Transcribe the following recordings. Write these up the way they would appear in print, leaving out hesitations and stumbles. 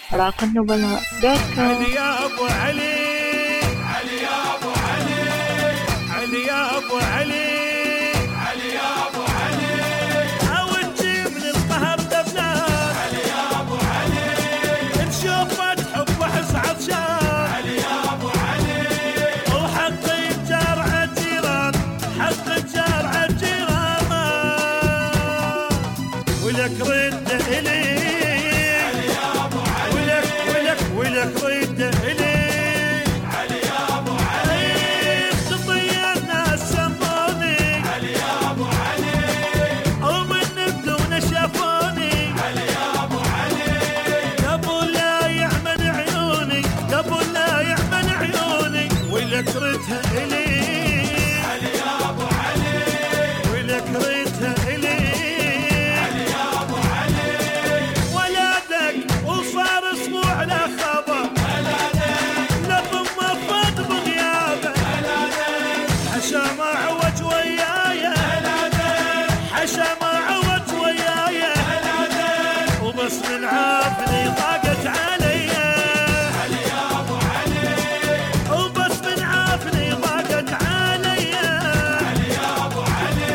عراق النبلاء دوت كوم. علي يا ابو علي، علي يا ابو علي، علي يا ابو علي، علي يا ابو علي، او تجيب للقهر دبلان. علي يا ابو علي، نشوفك حب حس عطشان. علي يا ابو علي، وحق الجار عالجيران، حق الجار عالجيران، ولك رد الي. ولك رد إلي. علي يا أبو علي، خطي الناس سموني. علي يا أبو علي، ومن بدون شافوني. علي يا أبو علي، قبل لا يعمل عيوني، قبل لا يعمل عيوني، ولك ردها إلي. علي يا أبو علي، ولك ردها إلي. علي يا أبو علي، ولادك وصار أسبوع لا خبر. حشا ما عوج ويايا، حشا ما عوج ويايا، وبس من عافني ضاقت عليا. علي يا ابو علي، وبس من عافني ضاقت عليا. علي يا ابو علي،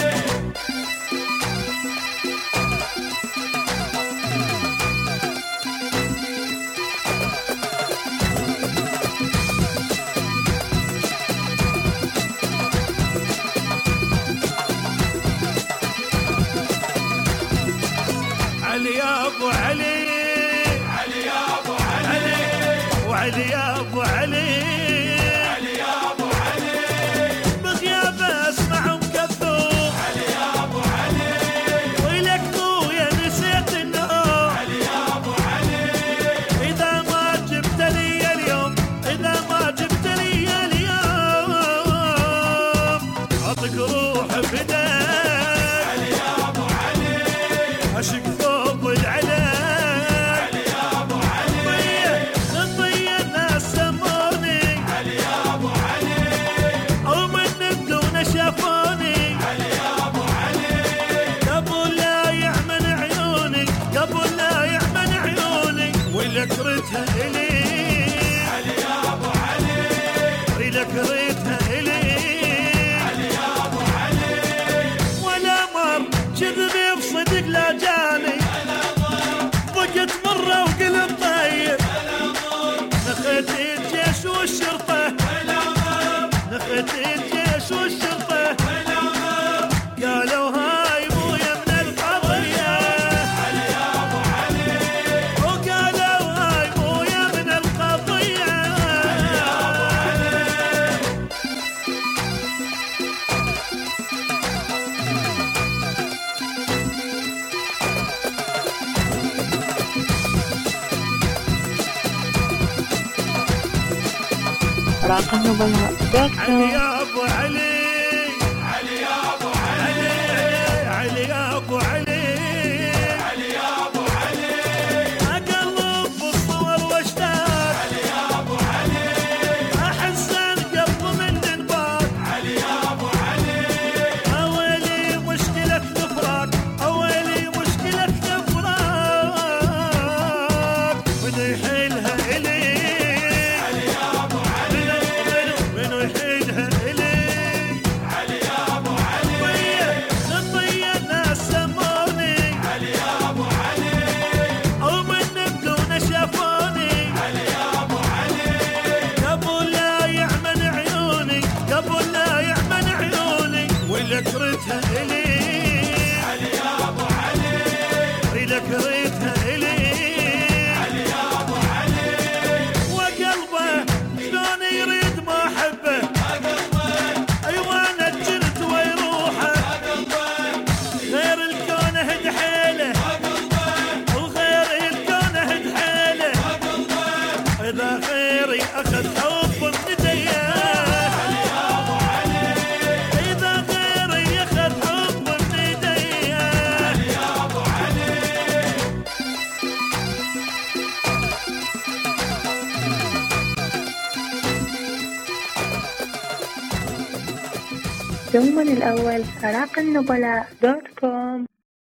علي يا ابو علي، علي يا ابو علي، وعلي يا ابو علي، علي يا ابو علي، بغيابه اسمع مكذوب. علي يا ابو علي، ويلك خويا نسيت النوم. علي يا ابو علي، اذا ما جبت لي اليوم، اذا ما جبت لي اليوم، اعطيك روح بدك. علي يا ابو علي، اشق ثوب العلاج. علي يا ابو علي، خطي الناس سموني. علي يا ابو علي، ومن بدون شافوني. علي يا ابو علي، قبل لا يعمل عيوني، قبل لا يعمل عيوني، ولك ردها الي. علي يا ابو علي، ولك ردها الي. علي يا ابو علي، ولا مر كذبي بصدق لا جاني، ضقت مره وقلب طيب. نخيت الجيش والشرطه، نخيت الجيش والشرطه، قالوا هاي مويه من القضيه. علي يا ابو علي، وقالوا هاي مويه من القضيه. علي يا ابو علي، عراق النبلاء دوت علي كوم. يا ابو علي، علي يا ابو علي، علي يا ابو علي، علي يا ابو علي، اقلب بالصور واشتاق. علي يا ابو علي، احس القلب من انباط. علي يا ابو علي، اويلي مشكلة الفراق، اويلي مشكلة الفراق، من يحيلها الي. علي يا ابو علي، من يحيلها الي. علي يا ابو علي، خطي الناس سموني. علي يا ابو علي، ومن بدون شافوني. علي يا ابو علي، قبل لا يعمل عيوني، قبل لا يعمل عيوني، ولك ردها الي. علي يا ابو علي، ولك ردها الي. علي يا ابو علي، وقلبه شلون يريد ما احبه. ايوه نجرت ويروحه، غير الكون هد حيله، وغير الكون هد حيله، اذا غيري اخذ حب من ايديه. علي يا ابو علي، اذا غيري اخذ حب من ايديه. علي يا ابو علي، يومنا الأول عراق النبلاء دوت كوم.